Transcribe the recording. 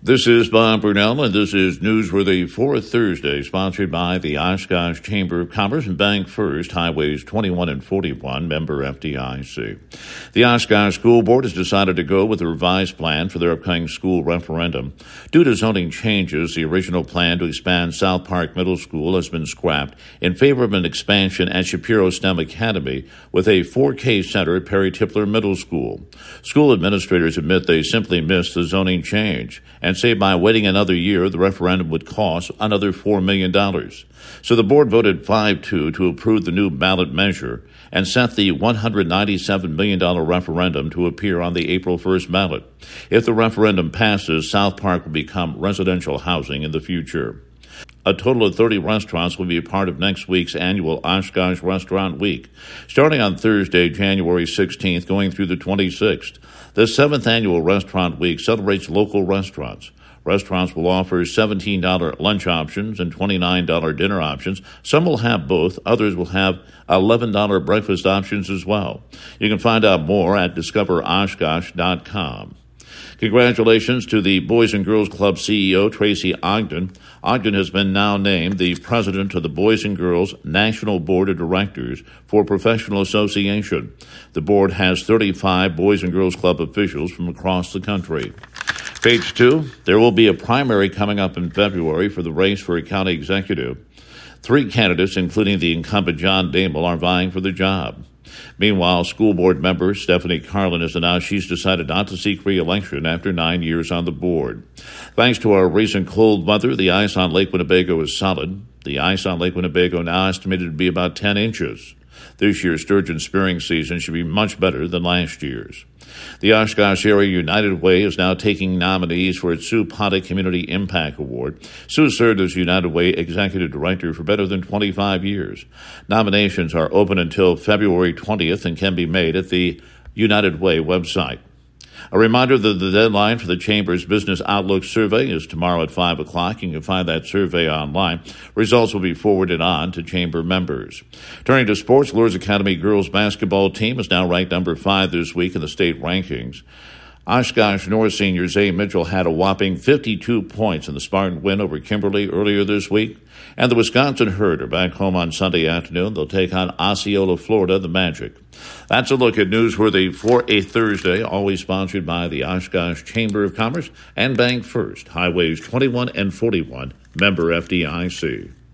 This is Bob Burnell, and this is Newsworthy for Thursday, sponsored by the Oshkosh Chamber of Commerce and Bank First, Highways 21 and 41, member FDIC. The Oshkosh School Board has decided to go with a revised plan for their upcoming school referendum. Due to zoning changes, the original plan to expand South Park Middle School has been scrapped in favor of an expansion at Shapiro STEM Academy with a 4K center at Perry Tipler Middle School. School administrators admit they simply missed the zoning change and say by waiting another year, the referendum would cost another $4 million. So the board voted 5-2 to approve the new ballot measure and set the $197 million referendum to appear on the April 1st ballot. If the referendum passes, South Park will become residential housing in the future. A total of 30 restaurants will be a part of next week's annual Oshkosh Restaurant Week, starting on Thursday, January 16th, going through the 26th. The 7th annual Restaurant Week celebrates local restaurants. Restaurants will offer $17 lunch options and $29 dinner options. Some will have both. Others will have $11 breakfast options as well. You can find out more at discoveroshkosh.com. Congratulations to the Boys and Girls Club CEO, Tracy Ogden. Ogden has been now named the president of the Boys and Girls National Board of Directors for Professional Association. The board has 35 Boys and Girls Club officials from across the country. Page 2, there will be a primary coming up in February for the race for a county executive. 3 candidates, including the incumbent John Damel, are vying for the job. Meanwhile, school board member Stephanie Carlin has announced she's decided not to seek re-election after 9 years on the board. Thanks to our recent cold weather, the ice on Lake Winnebago is solid. The ice on Lake Winnebago now estimated to be about 10 inches. This year's sturgeon spearing season should be much better than last year's. The Oshkosh Area United Way is now taking nominees for its Sue Potta Community Impact Award. Sue served as United Way Executive Director for better than 25 years. Nominations are open until February 20th and can be made at the United Way website. A reminder that the deadline for the Chamber's Business Outlook Survey is tomorrow at 5 o'clock. You can find that survey online. Results will be forwarded on to Chamber members. Turning to sports, Lourdes Academy girls basketball team is now ranked number 5 this week in the state rankings. Oshkosh North senior Zay Mitchell had a whopping 52 points in the Spartan win over Kimberly earlier this week. And the Wisconsin Herd are back home on Sunday afternoon. They'll take on Osceola, Florida, the Magic. That's a look at Newsworthy for a Thursday, always sponsored by the Oshkosh Chamber of Commerce and Bank First, Highways 21 and 41, member FDIC.